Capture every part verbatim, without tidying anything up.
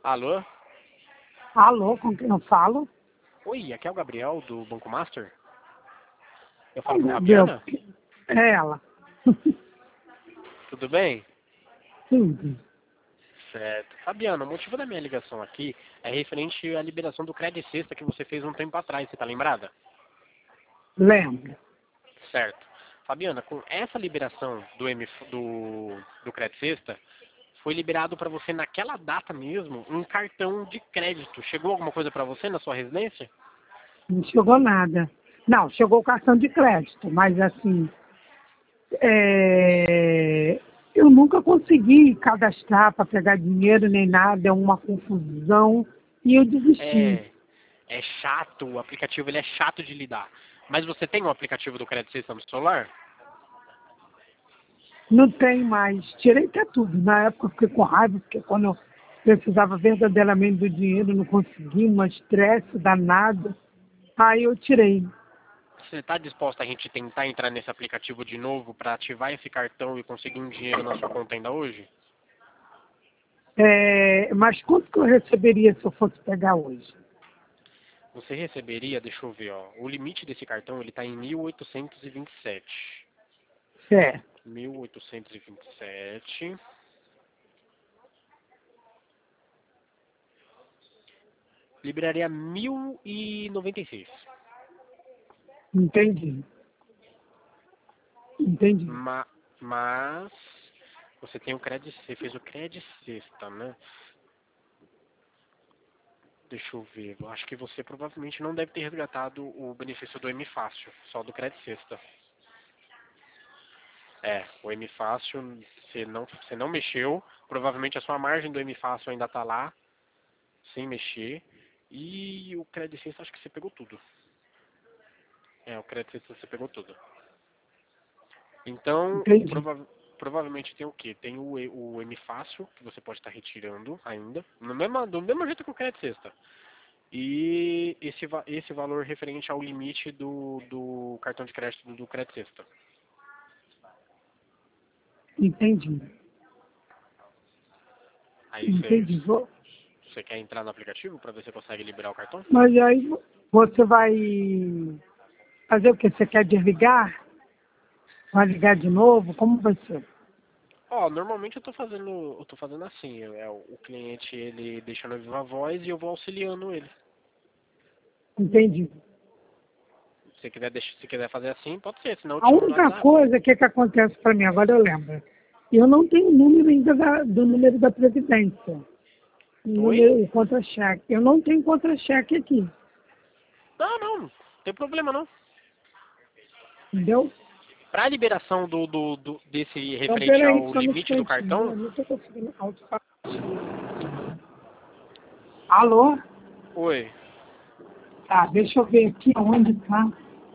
Alô? Alô, com quem eu falo? Oi, aqui é o Gabriel do Banco Master. Eu Ô, falo com a Gabriel, Fabiana? é ela. Tudo bem? Sim, Certo. Fabiana, o motivo da minha ligação aqui é referente à liberação do Credit Sexta que você fez um tempo atrás, você tá lembrada? lembro. Certo. Fabiana, com essa liberação do, M, do, do Credit Sexta, foi liberado para você naquela data mesmo um cartão de crédito. Chegou alguma coisa para você na sua residência? Não chegou nada. Não, chegou o cartão de crédito, mas assim, é, eu nunca consegui cadastrar para pegar dinheiro nem nada, é uma confusão e eu desisti. É, é chato, o aplicativo ele é chato de lidar. Mas você tem um aplicativo do Credit Sexta no celular? Não tem mais, tirei até tudo. Na época eu fiquei com raiva, porque quando eu precisava verdadeiramente do dinheiro, não consegui, um estresse danado. Aí eu tirei. Você está disposto a gente tentar entrar nesse aplicativo de novo para ativar esse cartão e conseguir um dinheiro na sua conta ainda hoje? É, mas quanto que eu receberia se eu fosse pegar hoje? Você receberia, deixa eu ver, ó, o limite desse cartão ele está em mil oitocentos e vinte e sete. Certo. mil oitocentos e vinte e sete. Liberaria mil e noventa e seis. Entendi. Entendi. Ma, mas você tem o crédito, você fez o crédito sexta, né? Deixa eu ver. Eu acho que você provavelmente não deve ter resgatado o benefício do M Fácil, só do crédito sexta. É, o M Fácil, você não, você não mexeu. Provavelmente a sua margem do M Fácil ainda tá lá, sem mexer. E o crédito sexta, acho que você pegou tudo. É, o crédito sexta você pegou tudo. Então, Entendi. prova provavelmente tem o quê? Tem o, E- o M Fácil, que você pode estar retirando ainda, no mesmo, do mesmo jeito que o crédito sexta. E esse, va- esse valor referente ao limite do, do cartão de crédito do, do crédito sexta. Entendi. Aí você, Entendi. Vou- você quer entrar no aplicativo para ver se você consegue liberar o cartão? Mas aí você vai fazer o que? Você quer desligar? Vai ligar de novo? Como vai ser? Ó, normalmente eu tô fazendo, eu tô fazendo assim, é, o o cliente ele deixa no viva voz e eu vou auxiliando ele. Entendi. Se você quiser, deixa, se quiser fazer assim, pode ser, senão eu A te chamo no única WhatsApp. coisa que, que acontece para mim, agora eu lembro, eu não tenho o número ainda da- do número da Previdência. O Oi? número, o contra-cheque. Eu não tenho contra-cheque aqui, Não, não, não tem problema não. entendeu? Para a liberação do, do, do- desse Então, referente peraí, ao só um limite do instantinho. cartão, Eu não estou conseguindo alto. Alô? oi, Tá, deixa eu ver aqui onde tá.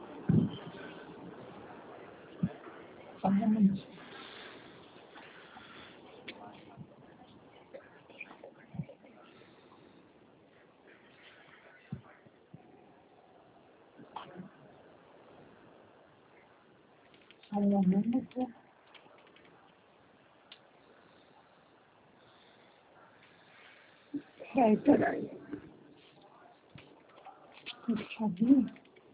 Só um momentinho. Só um momento. Peraí, peraí. Deixa eu ver.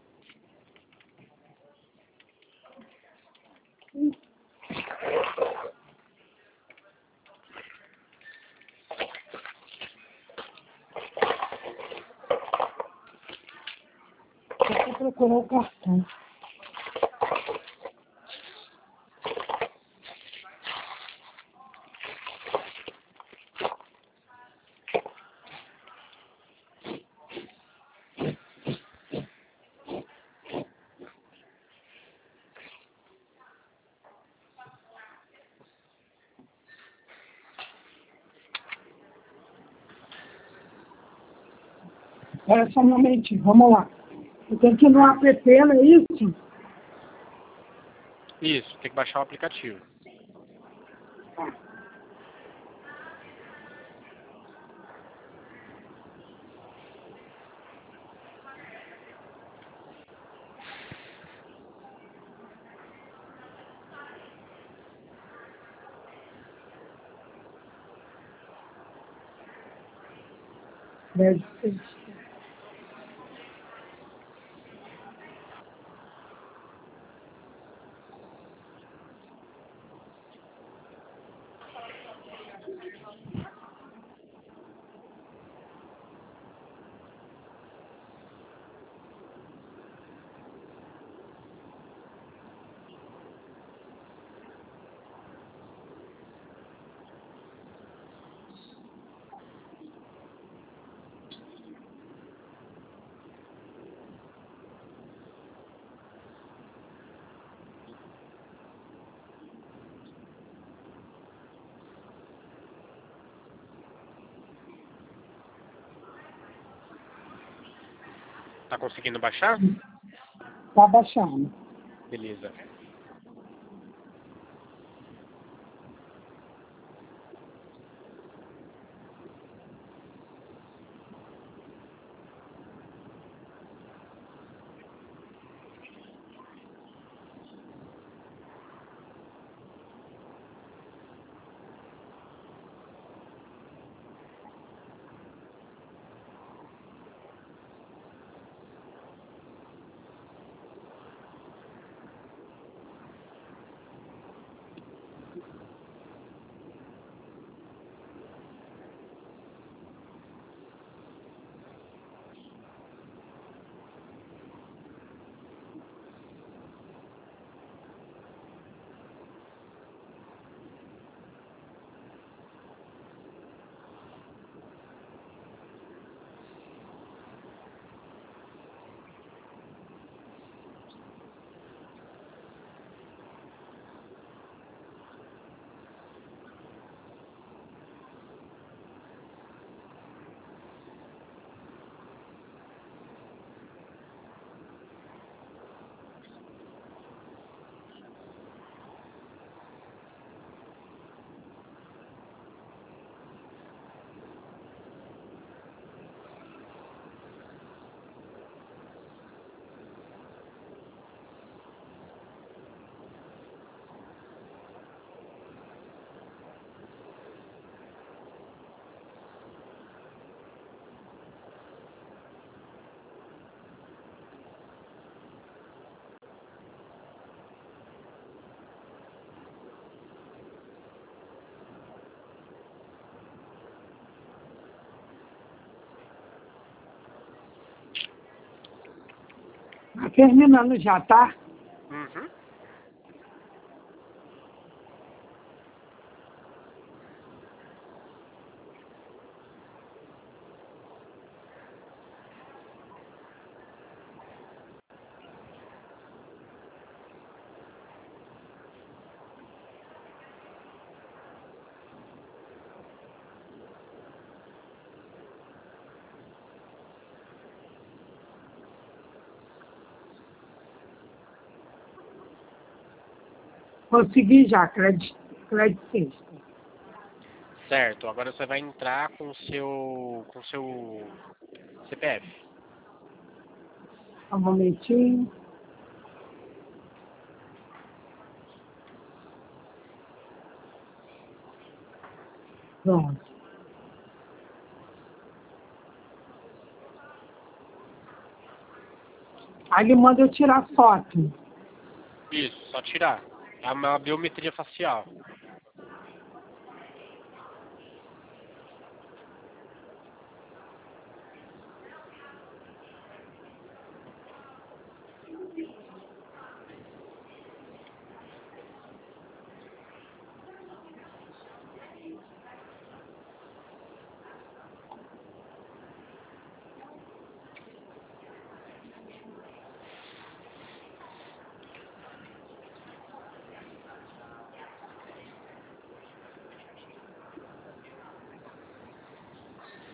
Deixa eu procurar o cartão. Espera só um momentinho, vamos lá. Eu tenho que ir no app, não é isso? isso, tem que baixar o aplicativo. Crédito sexta. Tá conseguindo baixar? Tá baixando. Beleza. Tá terminando já, tá? Uhum. Consegui já, crédito, crédito sexta. Certo. Agora você vai entrar com o seu com o seu C P F. Um momentinho. Pronto. Aí ele manda eu tirar foto. Isso, só tirar. É uma biometria facial.